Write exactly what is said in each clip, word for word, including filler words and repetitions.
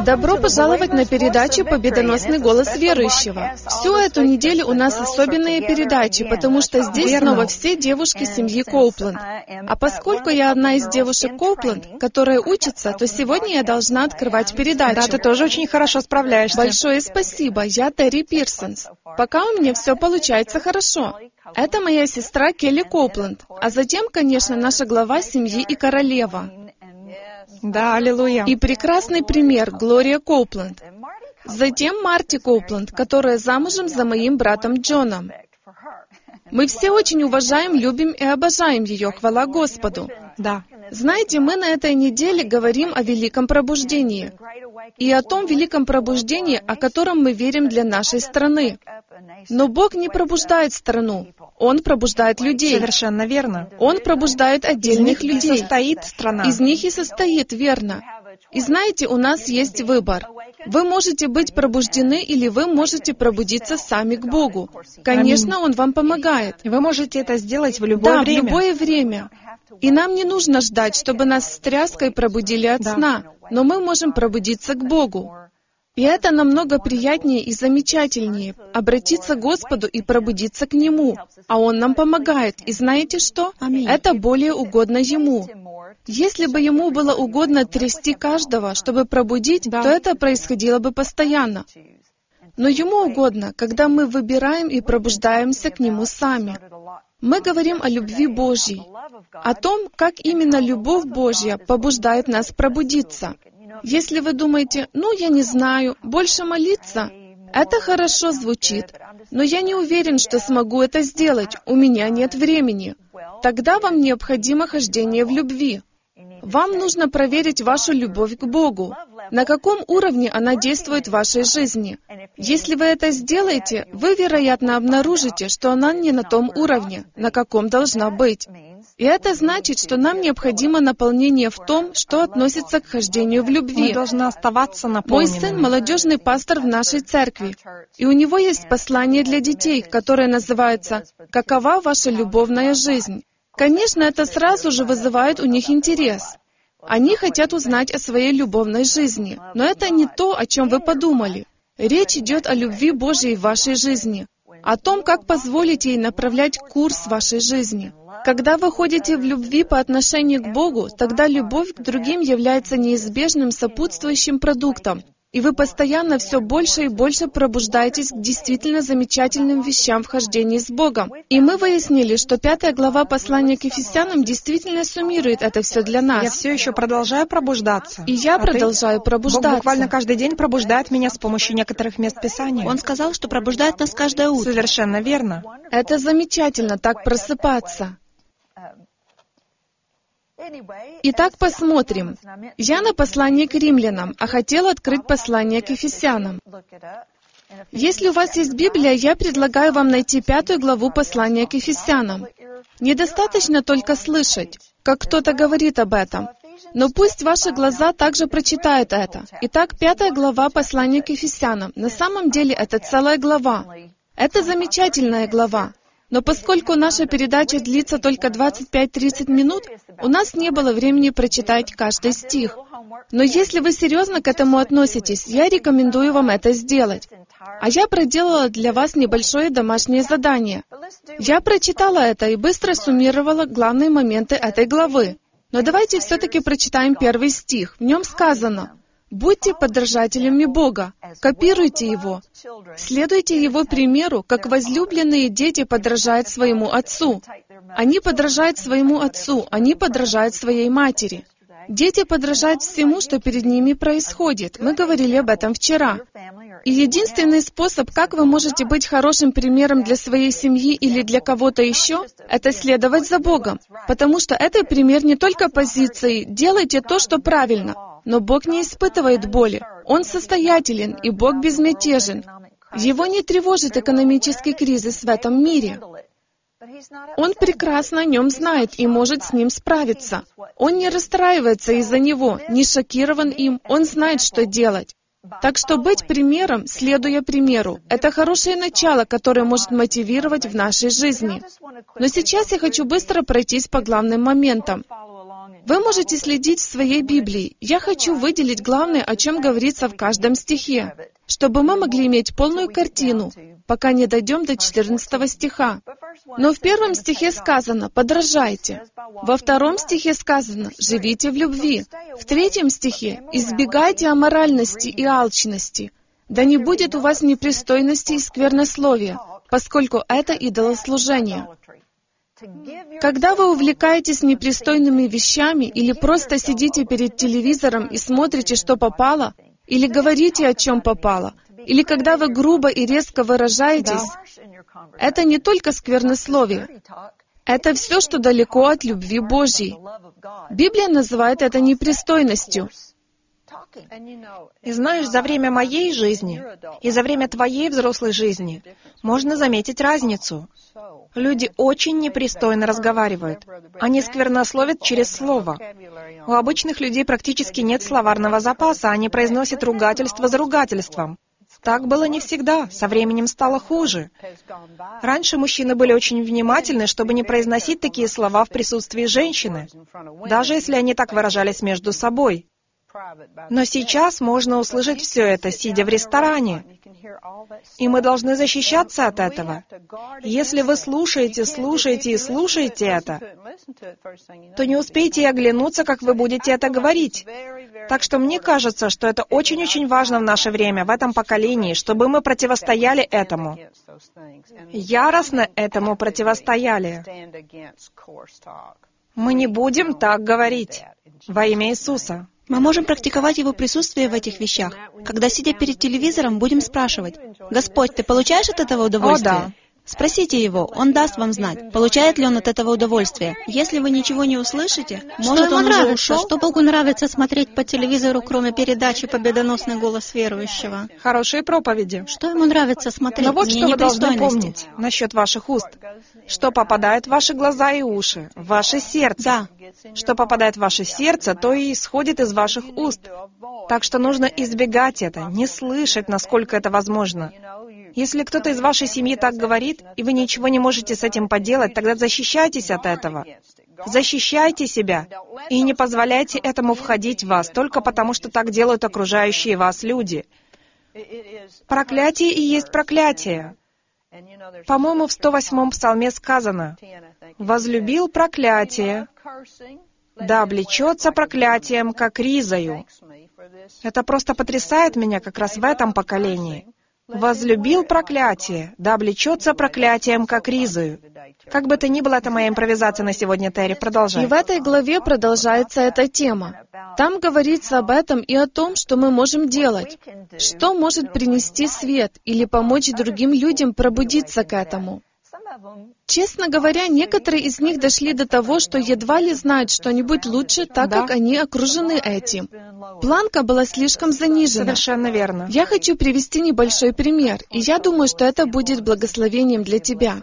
Добро пожаловать на передачу «Победоносный голос верующего». Всю эту неделю у нас особенные передачи, потому что здесь Верно. снова все девушки семьи Коупленд. А поскольку я одна из девушек Коупленд, которая учится, то сегодня я должна открывать передачу. Да, ты тоже очень хорошо справляешься. Большое спасибо, я Терри Пирсонс. Пока у меня все получается хорошо. Это моя сестра Келли Коупленд, а затем, конечно, наша глава семьи и королева. Да, аллилуйя. И прекрасный пример Глория Коупленд. Затем Марти Коупленд, которая замужем за моим братом Джоном. Мы все очень уважаем, любим и обожаем ее, хвала Господу. Да. Знаете, мы на этой неделе говорим о великом пробуждении и о том великом пробуждении, о котором мы верим для нашей страны. Но Бог не пробуждает страну, Он пробуждает людей. Совершенно верно. Он пробуждает отдельных Из них и людей. состоит страна. Из них и состоит, верно. И знаете, у нас есть выбор. Вы можете быть пробуждены, или вы можете пробудиться сами к Богу. Конечно, Он вам помогает. Вы можете это сделать в любое Да, время. в любое время. И нам не нужно ждать, чтобы нас с тряской пробудили от Да. сна, но мы можем пробудиться к Богу. И это намного приятнее и замечательнее — обратиться к Господу и пробудиться к Нему. А Он нам помогает. И знаете что? Аминь. Это более угодно Ему. Если бы Ему было угодно трясти каждого, чтобы пробудить, Да. то это происходило бы постоянно. Но Ему угодно, когда мы выбираем и пробуждаемся к Нему сами. Мы говорим о любви Божьей, о том, как именно любовь Божья побуждает нас пробудиться. Если вы думаете, ну, я не знаю, больше молиться, это хорошо звучит, но я не уверен, что смогу это сделать, у меня нет времени. Тогда вам необходимо хождение в любви. Вам нужно проверить вашу любовь к Богу, на каком уровне она действует в вашей жизни. Если вы это сделаете, вы, вероятно, обнаружите, что она не на том уровне, на каком должна быть. И это значит, что нам необходимо наполнение в том, что относится к хождению в Мы любви. должны оставаться Мой наполненными. сын — молодежный пастор в нашей церкви, и у него есть послание для детей, которое называется «Какова ваша любовная жизнь?». Конечно, это сразу же вызывает у них интерес. Они хотят узнать о своей любовной жизни, но это не то, о чем вы подумали. Речь идет о любви Божьей в вашей жизни, о том, как позволить ей направлять курс вашей жизни. Когда вы ходите в любви по отношению к Богу, тогда любовь к другим является неизбежным сопутствующим продуктом, и вы постоянно все больше и больше пробуждаетесь к действительно замечательным вещам в хождении с Богом. И мы выяснили, что пятая глава послания к Ефесянам действительно суммирует это все для Я нас. все еще продолжаю пробуждаться. И я А ты? продолжаю Бог пробуждаться. буквально каждый день пробуждает меня с помощью некоторых мест Писания. Он сказал, что пробуждает нас каждое утро. Совершенно верно. Это замечательно, так просыпаться. Итак, посмотрим. Я на послание к римлянам, а хотела открыть послание к ефесянам. Если у вас есть Библия, я предлагаю вам найти пятую главу послания к ефесянам. Недостаточно только слышать, как кто-то говорит об этом, но пусть ваши глаза также прочитают это. Итак, пятая глава послания к ефесянам. На самом деле это целая глава. Это замечательная глава. Но поскольку наша передача длится только двадцать пять-тридцать минут, у нас не было времени прочитать каждый стих. Но если вы серьезно к этому относитесь, я рекомендую вам это сделать. А я проделала для вас небольшое домашнее задание. Я прочитала это и быстро суммировала главные моменты этой главы. Но давайте все-таки прочитаем первый стих. В нем сказано: «Будьте подражателями Бога, копируйте Его, следуйте Его примеру, как возлюбленные дети подражают своему отцу». Они подражают своему отцу, они подражают своей матери. Дети подражают всему, что перед ними происходит. Мы говорили об этом вчера. И единственный способ, как вы можете быть хорошим примером для своей семьи или для кого-то еще, это следовать за Богом. Потому что это пример не только позиции «делайте то, что правильно», но Бог не испытывает боли. Он состоятелен, и Бог безмятежен. Его не тревожит экономический кризис в этом мире. Он прекрасно о нем знает и может с ним справиться. Он не расстраивается из-за него, не шокирован им, он знает, что делать. Так что быть примером, следуя примеру, это хорошее начало, которое может мотивировать в нашей жизни. Но сейчас я хочу быстро пройтись по главным моментам. Вы можете следить в своей Библии. Я хочу выделить главное, о чем говорится в каждом стихе, чтобы мы могли иметь полную картину, пока не дойдем до четырнадцатого стиха. Но в первом стихе сказано «подражайте». Во втором стихе сказано «живите в любви». В третьем стихе «избегайте аморальности и алчности». Да не будет у вас непристойности и сквернословия, поскольку это идолослужение. Когда вы увлекаетесь непристойными вещами или просто сидите перед телевизором и смотрите, что попало, или говорите, о чем попало, или когда вы грубо и резко выражаетесь, это не только сквернословие. Это все, что далеко от любви Божьей. Библия называет это непристойностью. И знаешь, за время моей жизни и за время твоей взрослой жизни можно заметить разницу. Люди очень непристойно разговаривают. Они сквернословят через слово. У обычных людей практически нет словарного запаса, они произносят ругательство за ругательством. Так было не всегда, со временем стало хуже. Раньше мужчины были очень внимательны, чтобы не произносить такие слова в присутствии женщины, даже если они так выражались между собой. Но сейчас можно услышать все это, сидя в ресторане. И мы должны защищаться от этого. Если вы слушаете, слушаете и слушаете это, то не успеете и оглянуться, как вы будете это говорить. Так что мне кажется, что это очень-очень важно в наше время, в этом поколении, чтобы мы противостояли этому. Яростно этому противостояли. Мы не будем так говорить во имя Иисуса. Мы можем практиковать Его присутствие в этих вещах. Когда, сидя перед телевизором, будем спрашивать: «Господь, Ты получаешь от этого удовольствие?» О, да. Спросите Его, Он даст вам знать, получает ли Он от этого удовольствие. Если вы ничего не услышите, может, Он уже ушел? Что Богу нравится смотреть по телевизору, кроме передачи «Победоносный голос верующего»? Хорошие проповеди. Что Ему нравится смотреть? Но вот Не что вы должны непристойности. помнить насчет ваших уст. Что попадает в ваши глаза и уши, в ваше сердце. Да. Что попадает в ваше сердце, то и исходит из ваших уст. Так что нужно избегать это, не слышать, насколько это возможно. Если кто-то из вашей семьи так говорит, и вы ничего не можете с этим поделать, тогда защищайтесь от этого. Защищайте себя и не позволяйте этому входить в вас, только потому что так делают окружающие вас люди. Проклятие и есть проклятие. По-моему, в сто восьмом псалме сказано: «Возлюбил проклятие, да облечется проклятием, как ризою». Это просто потрясает меня как раз в этом поколении. «Возлюбил проклятие, да облечется проклятием, как ризою». Как бы то ни было, это моя импровизация на сегодня, Терри. Продолжай. И в этой главе продолжается эта тема. Там говорится об этом и о том, что мы можем делать, что может принести свет или помочь другим людям пробудиться к этому. Честно говоря, некоторые из них дошли до того, что едва ли знают что-нибудь лучше, так Да. как они окружены этим. Планка была слишком занижена. Совершенно верно. Я хочу привести небольшой пример, и я думаю, что это будет благословением для тебя.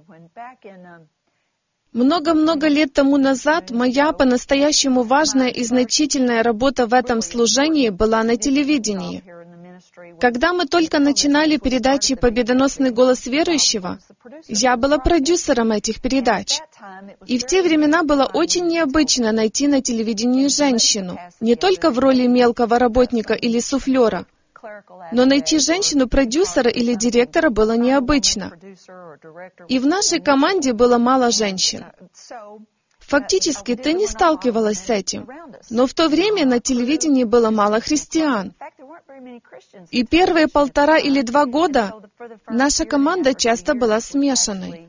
Много-много лет тому назад моя по-настоящему важная и значительная работа в этом служении была на телевидении. Когда мы только начинали передачи «Победоносный голос верующего», я была продюсером этих передач. И в те времена было очень необычно найти на телевидении женщину, не только в роли мелкого работника или суфлера, но найти женщину-продюсера или директора было необычно. И в нашей команде было мало женщин. Фактически, ты не сталкивалась с этим. Но в то время на телевидении было мало христиан. И первые полтора или два года наша команда часто была смешанной.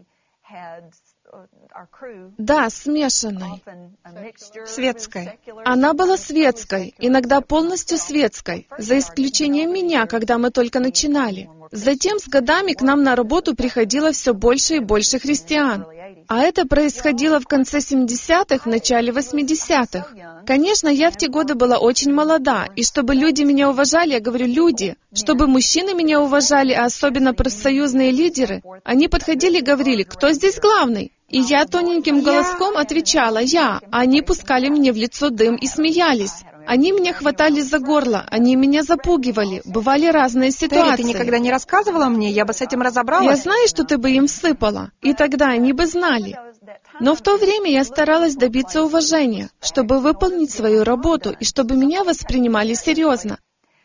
Да, смешанной. Светской. Она была светской, иногда полностью светской, за исключением меня, когда мы только начинали. Затем с годами к нам на работу приходило все больше и больше христиан. А это происходило в конце семидесятых, в начале восьмидесятых. Конечно, я в те годы была очень молода, и чтобы люди меня уважали, я говорю «люди», чтобы мужчины меня уважали, а особенно профсоюзные лидеры, они подходили и говорили «кто здесь главный?» И я тоненьким голоском отвечала «я», а они пускали мне в лицо дым и смеялись. Они меня хватали за горло, они меня запугивали, бывали разные ситуации. Терри, ты никогда не рассказывала мне, я бы с этим разобралась. Я знаю, что ты бы им всыпала, и тогда они бы знали. Но в то время я старалась добиться уважения, чтобы выполнить свою работу и чтобы меня воспринимали серьезно.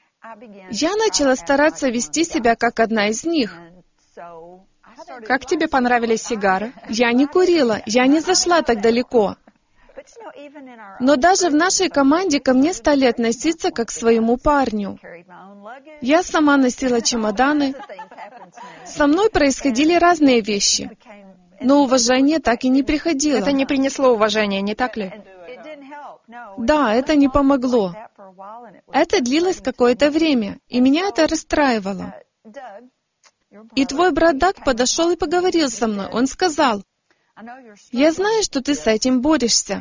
Я начала стараться вести себя как одна из них. Как тебе понравились сигары? Я не курила, я не зашла так далеко. Но даже в нашей команде ко мне стали относиться как к своему парню. Я сама носила чемоданы. Со мной происходили разные вещи. Но уважение так и не приходило. Это не принесло уважения, не так ли? Да, это не помогло. Это длилось какое-то время, и меня это расстраивало. И твой брат Даг подошел и поговорил со мной. Он сказал: «Я знаю, что ты с этим борешься.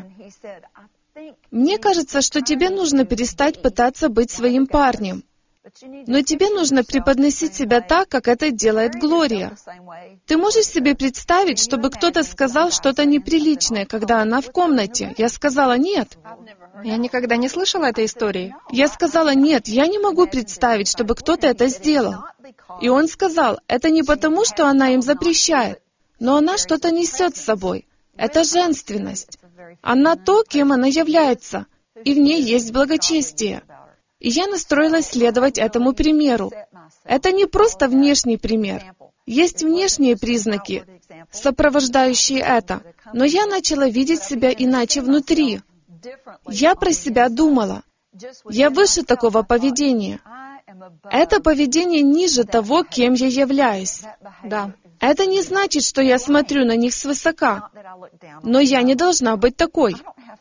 Мне кажется, что тебе нужно перестать пытаться быть своим парнем. Но тебе нужно преподносить себя так, как это делает Глория. Ты можешь себе представить, чтобы кто-то сказал что-то неприличное, когда она в комнате?» Я сказала: «Нет». Я никогда не слышала этой истории. Я сказала: «Нет, я не могу представить, чтобы кто-то это сделал». И он сказал: «Это не потому, что она им запрещает, но она что-то несет с собой. Это женственность. Она то, кем она является, и в ней есть благочестие». И я настроилась следовать этому примеру. Это не просто внешний пример. Есть внешние признаки, сопровождающие это. Но я начала видеть себя иначе внутри. Я про себя думала: я выше такого поведения. Это поведение ниже того, кем я являюсь. Да. Это не значит, что я смотрю на них свысока. Но я не должна быть такой.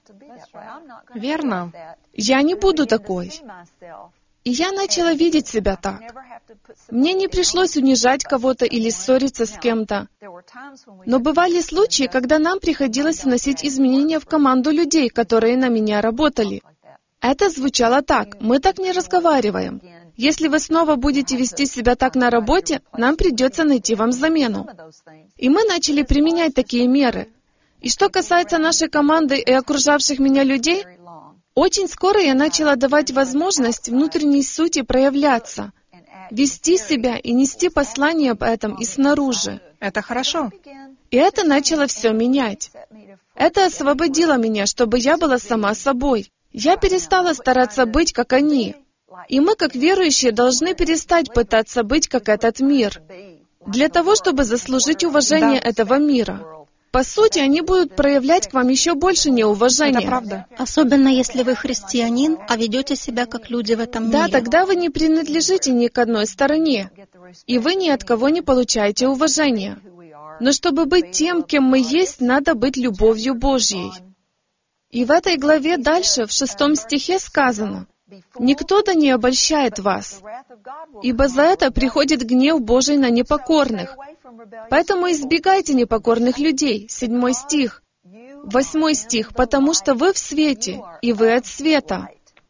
Верно. Я не буду такой. И я начала видеть себя так. Мне не пришлось унижать кого-то или ссориться с кем-то. Но бывали случаи, когда нам приходилось вносить изменения в команду людей, которые на меня работали. Это звучало так: мы так не разговариваем. Если вы снова будете вести себя так на работе, нам придется найти вам замену. И мы начали применять такие меры. И что касается нашей команды и окружавших меня людей, очень скоро я начала давать возможность внутренней сути проявляться, вести себя и нести послание об этом и снаружи. Это хорошо. И это начало все менять. Это освободило меня, чтобы я была сама собой. Я перестала стараться быть, как они. И мы, как верующие, должны перестать пытаться быть, как этот мир, для того, чтобы заслужить уважение Да. этого мира. По сути, они будут проявлять к вам еще больше неуважения. Это правда. Особенно если вы христианин, а ведете себя как люди в этом Да, мире. тогда вы не принадлежите ни к одной стороне, и вы ни от кого не получаете уважения. Но чтобы быть тем, кем мы есть, надо быть любовью Божьей. И в этой главе дальше, в шестом стихе сказано: «Никто да не обольщает вас, ибо за это приходит гнев Божий на непокорных. Поэтому избегайте непокорных людей». Седьмой стих. Восьмой стих. «Потому что вы в свете, и вы от света».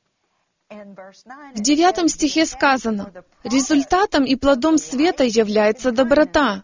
В девятом стихе сказано: «Результатом и плодом света является доброта».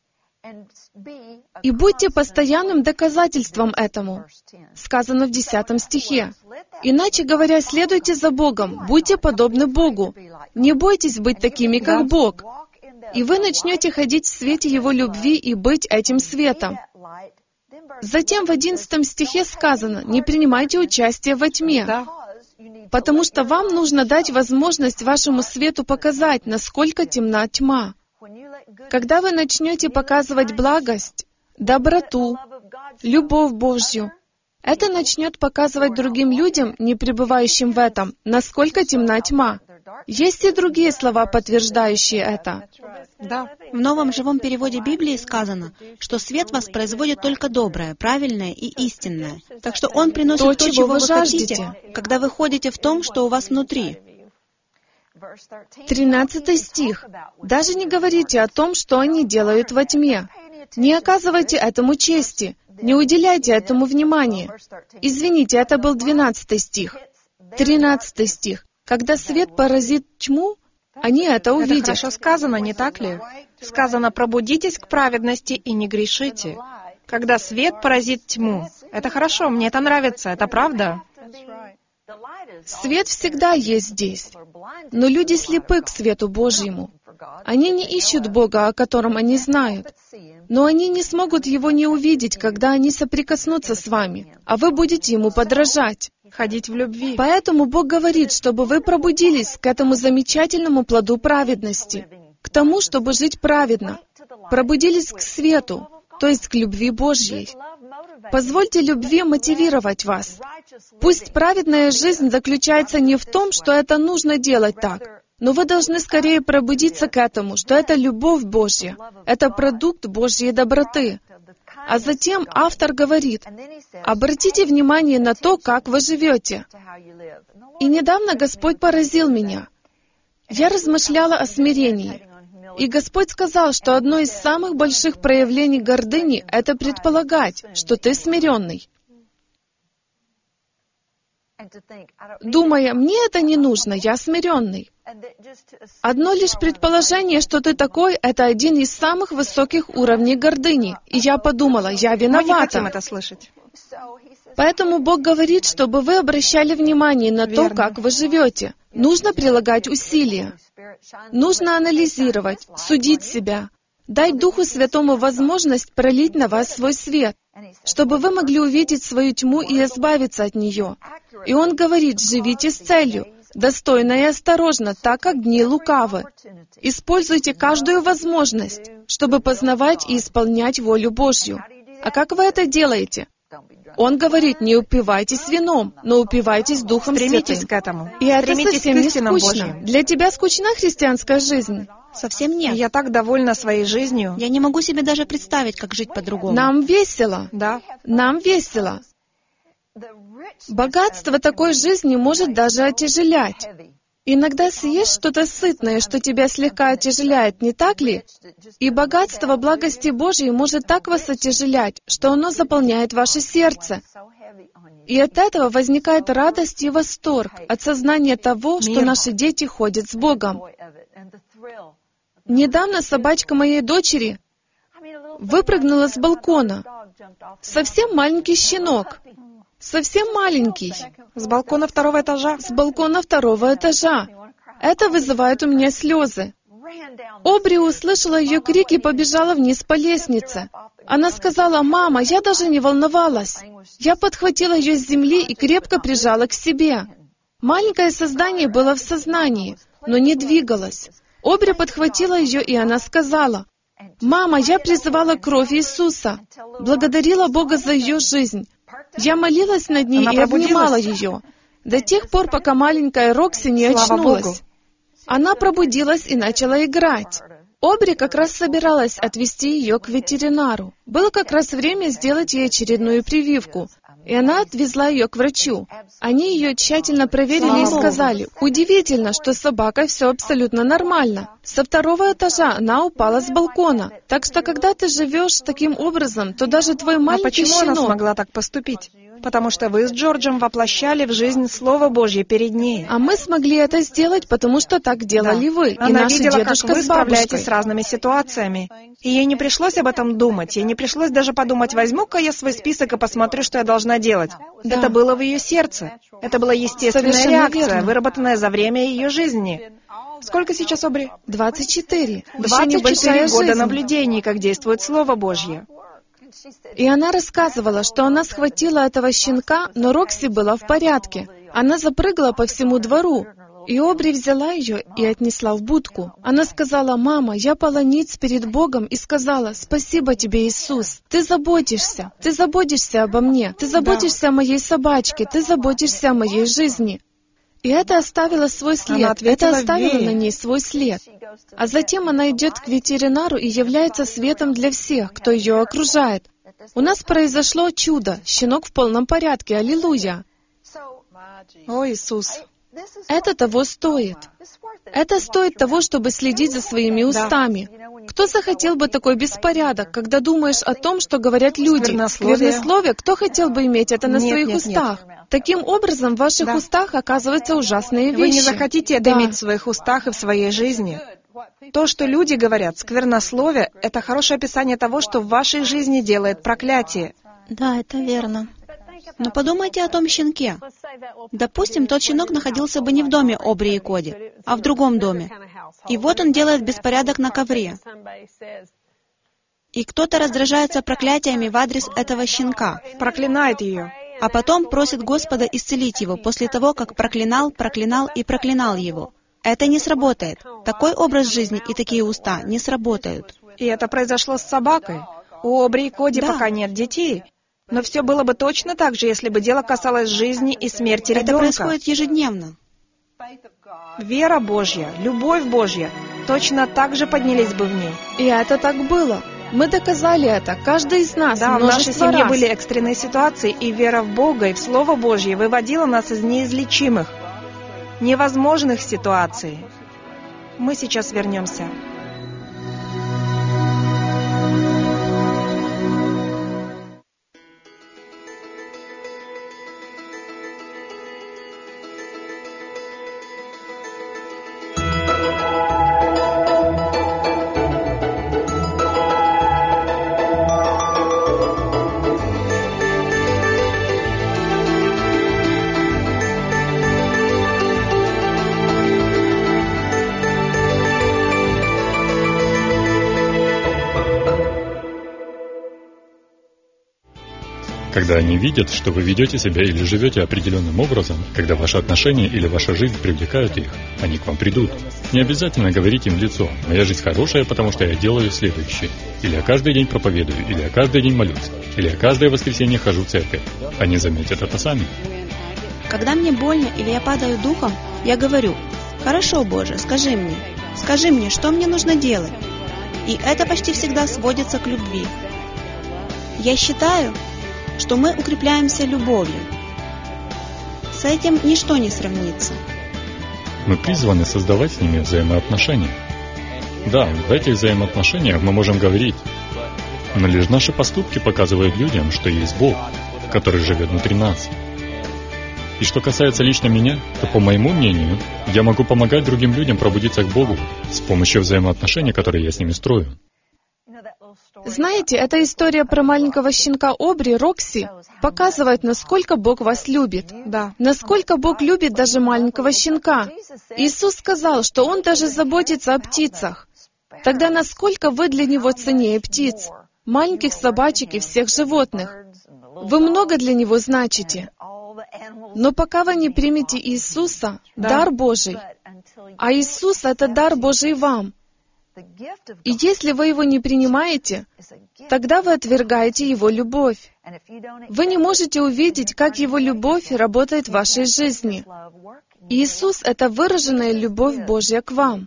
«И будьте постоянным доказательством этому», сказано в десятом стихе. Иначе говоря, следуйте за Богом, будьте подобны Богу. Не бойтесь быть такими, как Бог. И вы начнете ходить в свете Его любви и быть этим светом. Затем в одиннадцатом стихе сказано: «Не принимайте участие во тьме», Да. потому что вам нужно дать возможность вашему свету показать, насколько темна тьма. Когда вы начнете показывать благость, доброту, любовь Божью, это начнет показывать другим людям, не пребывающим в этом, насколько темна тьма. Есть и другие слова, подтверждающие это. Да. В новом живом переводе Библии сказано, что свет воспроизводит только доброе, правильное и истинное. Так что он приносит То, то, чего чего вы вы жаждете. хотите, когда вы ходите в том, что у вас внутри. Тринадцатый стих. «Даже не говорите о том, что они делают во тьме. Не оказывайте этому чести, не уделяйте этому внимания». Извините, это был двенадцатый стих. Тринадцатый стих. «Когда свет поразит тьму, они это Это увидят». хорошо сказано, не так ли? Сказано: «Пробудитесь к праведности и не грешите». Когда свет поразит тьму. Это хорошо, мне это нравится, это правда. Свет всегда есть здесь, но люди слепы к свету Божьему. Они не ищут Бога, о котором они знают. Но они не смогут Его не увидеть, когда они соприкоснутся с вами, а вы будете Ему подражать. Ходить в любви. Поэтому Бог говорит, чтобы вы пробудились к этому замечательному плоду праведности, к тому, чтобы жить праведно, пробудились к свету, то есть к любви Божьей. Позвольте любви мотивировать вас. Пусть праведная жизнь заключается не в том, что это нужно делать так, но вы должны скорее пробудиться к этому, что это любовь Божья, это продукт Божьей доброты. А затем автор говорит, обратите внимание на то, как вы живете. И недавно Господь поразил меня. Я размышляла о смирении. И Господь сказал, что одно из самых больших проявлений гордыни — это предполагать, что ты смиренный. Думая, мне это не нужно, я смиренный. Одно лишь предположение, что ты такой, это один из самых высоких уровней гордыни. И я подумала, я виновата. Мы не хотим это слышать. Поэтому Бог говорит, чтобы вы обращали внимание на Верно. то, как вы живете. Нужно прилагать усилия. Нужно анализировать, судить себя, дать Духу Святому возможность пролить на вас свой свет, чтобы вы могли увидеть свою тьму и избавиться от нее. И Он говорит, живите с целью, достойно и осторожно, так как дни лукавы. Используйте каждую возможность, чтобы познавать и исполнять волю Божью. А как вы это делаете? Он говорит, не упивайтесь вином, но упивайтесь Духом Стремитесь Святым. к этому. И это Стремитесь совсем к не истинам скучно. Божьим. Для тебя скучна христианская жизнь? Совсем нет. Я так довольна своей жизнью. Я не могу себе даже представить, как жить по-другому. Нам весело. Да. Нам весело. Богатство такой жизни может даже отяжелять. Иногда съешь что-то сытное, что тебя слегка отяжеляет, не так ли? И богатство благости Божьей может так вас отяжелять, что оно заполняет ваше сердце. И от этого возникает радость и восторг от сознания того, что Мир. наши дети ходят с Богом. Недавно собачка моей дочери выпрыгнула с балкона. Совсем маленький щенок. Совсем маленький. С балкона второго этажа. С балкона второго этажа. Это вызывает у меня слезы. Обри услышала ее крик и побежала вниз по лестнице. Она сказала, «Мама, я даже не волновалась». Я подхватила ее с земли и крепко прижала к себе. Маленькое создание было в сознании, но не двигалось. Обри подхватила ее, и она сказала, «Мама, я призывала кровь Иисуса, благодарила Бога за ее жизнь. Я молилась над ней Она и обнимала пробудилась? ее, до тех пор, пока маленькая Рокси не Слава очнулась». Богу. Она пробудилась и начала играть. Обри как раз собиралась отвезти ее к ветеринару. Было как раз время сделать ей очередную прививку, и она отвезла ее к врачу. Они ее тщательно проверили Слава и Богу. сказали, удивительно, что с собакой все абсолютно нормально. Со второго этажа она упала с балкона. Так что, когда ты живешь таким образом, то даже твой А маленький почему она щенок... смогла так поступить? Потому что вы с Джорджем воплощали в жизнь Слово Божье перед ней. А мы смогли это сделать, потому что так делали Да. вы, и Она наши видела, дедушка как вы с бабушкой. справляетесь с разными ситуациями. И ей не пришлось об этом думать. Ей не пришлось даже подумать, возьму-ка я свой список и посмотрю, что я должна делать. Да. Это было в ее сердце. Это была естественная Совершенно реакция, верно. выработанная за время ее жизни. Сколько сейчас, Обри? двадцать четыре. Еще двадцать небольшая четыре года жизнь. наблюдений, как действует Слово Божье. И она рассказывала, что она схватила этого щенка, но Рокси была в порядке. Она запрыгала по всему двору, и Обри взяла ее и отнесла в будку. Она сказала, «Мама, я пала ниц перед Богом и сказала, спасибо тебе, Иисус. Ты заботишься, ты заботишься обо мне, ты заботишься о моей собачке, ты заботишься о моей жизни». И это оставило свой след, ответила это оставило вере. на ней свой след. А затем она идет к ветеринару и является светом для всех, кто ее окружает. У нас произошло чудо, щенок в полном порядке, аллилуйя. О, Иисус! Это того стоит. Это стоит того, чтобы следить за своими устами. Кто захотел бы такой беспорядок, когда думаешь о том, что говорят люди? Сквернословие. Сквернословие, кто хотел бы иметь это на Нет, своих нет, нет. устах? Таким образом, в ваших Да. устах оказываются ужасные вещи. Вы не захотите это Да. иметь в своих устах и в своей жизни. То, что люди говорят, сквернословие, это хорошее описание того, что в вашей жизни делает проклятие. Да, это верно. Но подумайте о том щенке. Допустим, тот щенок находился бы не в доме Обри и Коди, а в другом доме. И вот он делает беспорядок на ковре. И кто-то раздражается проклятиями в адрес этого щенка. Проклинает ее. А потом просит Господа исцелить его после того, как проклинал, проклинал и проклинал его. Это не сработает. Такой образ жизни и такие уста не сработают. И это произошло с собакой. У Обри и Коди Да. пока нет детей. Но все было бы точно так же, если бы дело касалось жизни и смерти Это ребенка. происходит ежедневно. Вера Божья, любовь Божья точно так же поднялись бы в ней. И это так было. Мы доказали это, каждый из нас, Да, в нашей множество семье раз. были экстренные ситуации, и вера в Бога и в Слово Божье выводила нас из неизлечимых, невозможных ситуаций. Мы сейчас вернемся. Когда они видят, что вы ведете себя или живете определенным образом, когда ваши отношения или ваша жизнь привлекают их, они к вам придут. Не обязательно говорить им в лицо: «Моя жизнь хорошая, потому что я делаю следующее». Или «Я каждый день проповедую», или «Я каждый день молюсь», или «Я каждое воскресенье хожу в церковь». Они заметят это сами. Когда мне больно или я падаю духом, я говорю: «Хорошо, Боже, скажи мне, скажи мне, что мне нужно делать». И это почти всегда сводится к любви. Я считаю, что мы укрепляемся любовью. С этим ничто не сравнится. Мы призваны создавать с ними взаимоотношения. Да, в этих взаимоотношениях мы можем говорить, но лишь наши поступки показывают людям, что есть Бог, который живет внутри нас. И что касается лично меня, то, по моему мнению, я могу помогать другим людям пробудиться к Богу с помощью взаимоотношений, которые я с ними строю. Знаете, эта история про маленького щенка Обри, Рокси, показывает, насколько Бог вас любит. Да. Насколько Бог любит даже маленького щенка. Иисус сказал, что Он даже заботится о птицах. Тогда насколько вы для Него ценнее птиц, маленьких собачек и всех животных? Вы много для Него значите. Но пока вы не примете Иисуса, Да. дар Божий, а Иисус — это дар Божий вам. И если вы Его не принимаете, тогда вы отвергаете Его любовь. Вы не можете увидеть, как Его любовь работает в вашей жизни. Иисус — это выраженная любовь Божья к вам.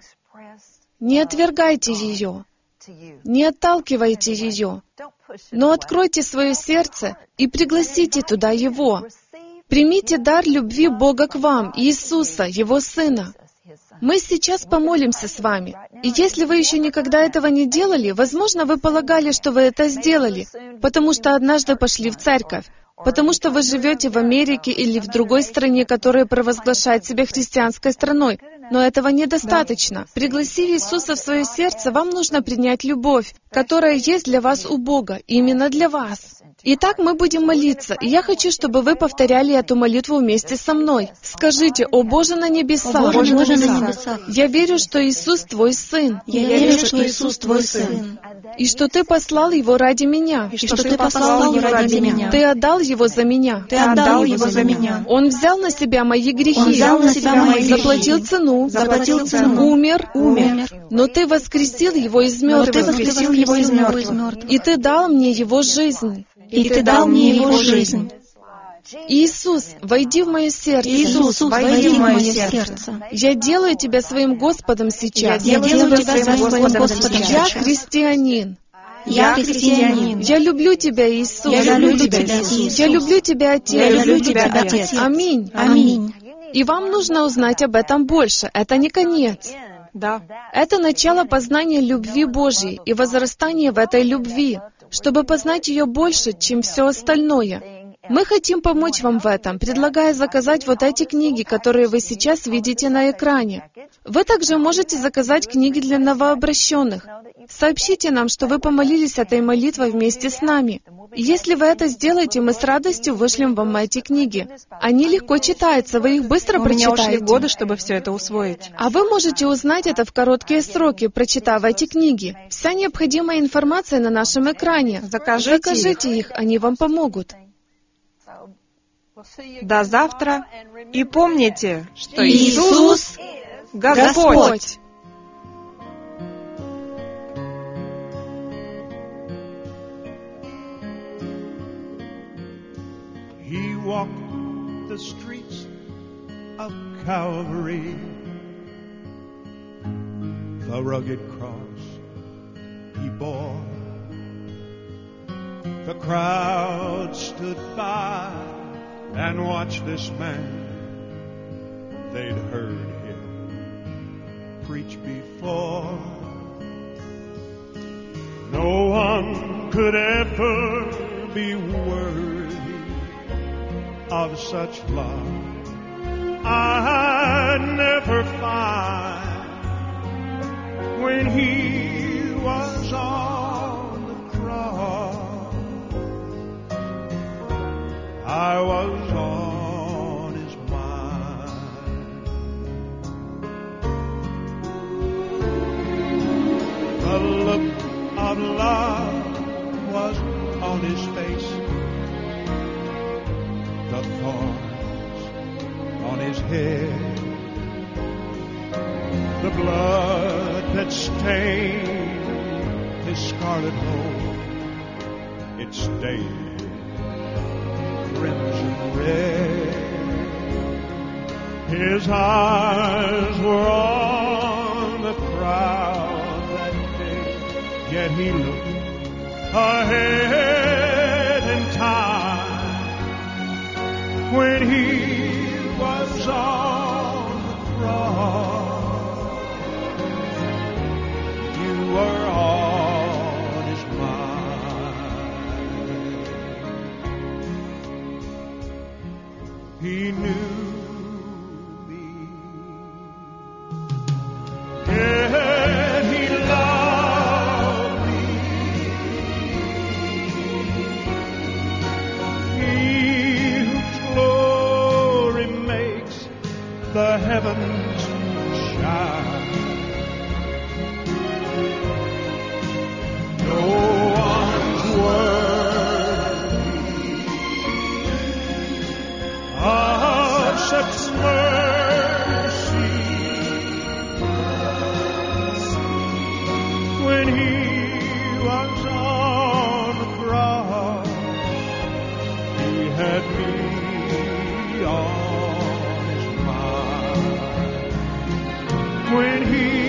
Не отвергайте ее, не отталкивайте ее, но откройте свое сердце и пригласите туда Его. Примите дар любви Бога к вам, Иисуса, Его Сына. Мы сейчас помолимся с вами. И если вы еще никогда этого не делали, возможно, вы полагали, что вы это сделали, потому что однажды пошли в церковь, потому что вы живете в Америке или в другой стране, которая провозглашает себя христианской страной. Но этого недостаточно. Пригласив Иисуса в свое сердце, вам нужно принять любовь, которая есть для вас у Бога, именно для вас. Итак, мы будем молиться, и я хочу, чтобы вы повторяли эту молитву вместе со мной. Скажите: «О Боже на небесах, О Боже на небесах, я верю, что Иисус Твой Сын, я верю, что Иисус Твой Сын, и что Ты послал Его ради меня. и что Ты послал Его ради меня. Ты отдал Его за меня. Ты отдал Его за меня. Он взял на себя мои грехи, Он взял на себя мои грехи, заплатил цену, заплатил цену, умер, умер, но Ты воскресил Его из но Ты мертвых, воскресил Его из мертвых, и Ты дал мне Его жизнь. и Ты дал мне Его жизнь. Иисус, войди в мое сердце. Иисус, войди в мое сердце. Я делаю Тебя своим Господом сейчас. Я делаю Тебя своим Господом Я сейчас. христианин. Я христианин. Я люблю Тебя, Иисус. Я люблю Тебя, Иисус. Я люблю Тебя, Отец. Я люблю Тебя, Отец. Аминь. Аминь. И вам нужно узнать об этом больше. Это не конец. Да. Это начало познания любви Божьей и возрастания в этой любви, чтобы познать ее больше, чем все остальное. Мы хотим помочь вам в этом, предлагая заказать вот эти книги, которые вы сейчас видите на экране. Вы также можете заказать книги для новообращенных. Сообщите нам, что вы помолились этой молитвой вместе с нами. Если вы это сделаете, мы с радостью вышлем вам эти книги. Они легко читаются, вы их быстро У меня прочитаете. ушли годы, чтобы все это усвоить. А вы можете узнать это в короткие сроки, прочитав эти книги. Вся необходимая информация на нашем экране. Закажите Закажите их, они вам помогут. До завтра. И помните, что Иисус Господь. Господь. He walked the streets of Calvary, the rugged cross he bore. The crowd stood by and watched this man. They'd heard him preach before. No one could ever be worthy of such love. I'd never find when he was on the cross. I was on his mind. The look of love was on his face, the thorns on his head, the blood that stained his scarlet robe, it stained crimson red. His eyes were on the crowd that day, yet he looked ahead in time when he was on the cross. You were on his mind. He knew me. Yeah, he loved me. He whose glory makes the heavens shine. No one's worthy of such mercy. When he was on the cross, he had me on his mind. When he